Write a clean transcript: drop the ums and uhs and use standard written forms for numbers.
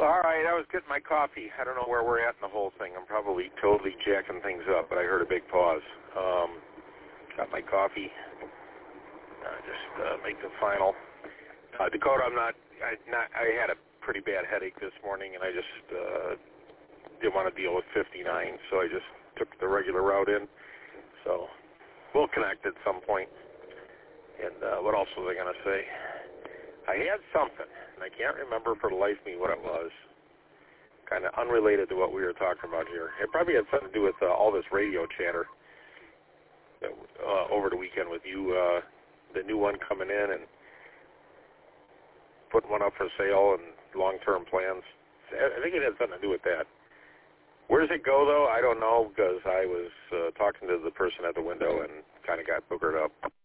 All right, I was getting my coffee. I don't know where we're at in the whole thing. I'm probably totally jacking things up, but I heard a big pause. Got my coffee. Just make the final. Dakota, I had a pretty bad headache this morning, and I just didn't want to deal with 59, so I just took the regular route in. So we'll connect at some point. And what else was I going to say? I had something, and I can't remember for the life of me what it was. Kind of unrelated to what we were talking about here. It probably had something to do with all this radio chatter over the weekend with you, the new one coming in and putting one up for sale and long-term plans. I think it had something to do with that. Where does it go, though? I don't know, because I was talking to the person at the window and kind of got boogered up.